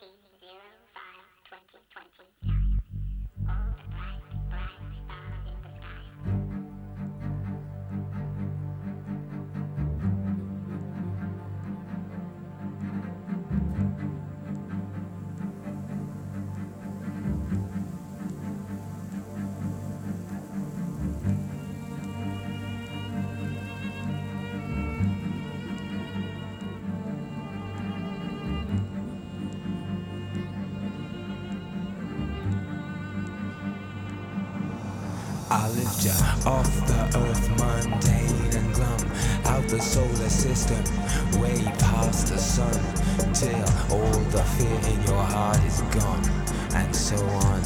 I lift ya off the earth, mundane and glum, out the solar system, way past the sun, till all the fear in your heart is gone, and so on.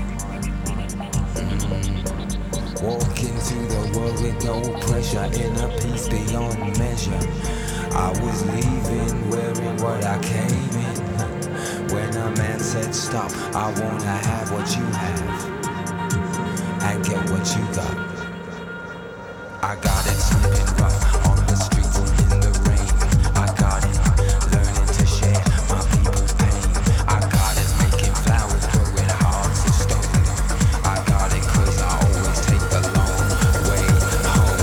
Walking through the world with no pressure, in a peace beyond measure. I was leaving wearing what I came in. When a man said stop, I wanna have what you have and get what you got. I got it sleeping rough on the streets in the rain. I got it learning to share my people's pain. I got it making flowers growing hearts of stone. I got it 'cause I always take the long way home.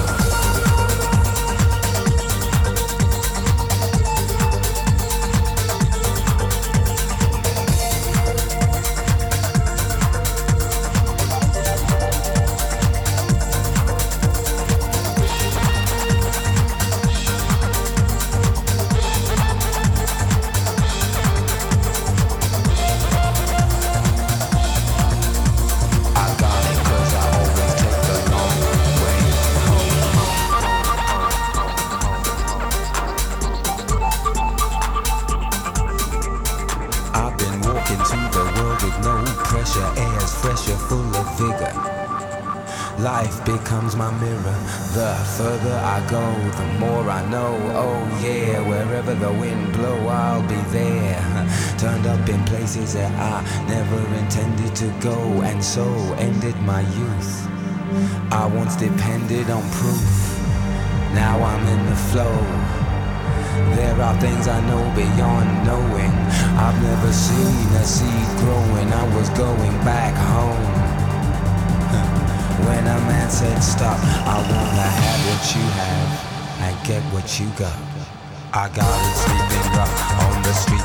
Fresher, full of vigor. Life becomes my mirror. The further I go, the more I know. Oh yeah, wherever the wind blow, I'll be there. Turned up in places that I never intended to go, and so ended my youth. I once depended on proof. Now I'm in the flow. There are things I know beyond knowing. I've never seen a seed growing. I was going back home. When a man said stop, I wanna have what you have and get what you got. I got it sleeping rough on the street